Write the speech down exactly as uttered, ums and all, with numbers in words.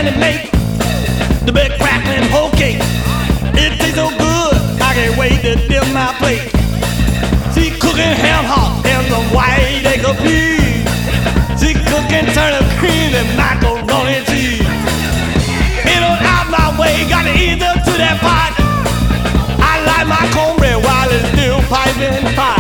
Granny make the big crackling whole cake. It tastes so good, I can't wait to dip my plate. She cooking ham hock and some white egg and peas. She cooking turnip cream and macaroni cheese. Get on out my way, gotta ease up to that pot. I like my cornbread while it's still piping hot.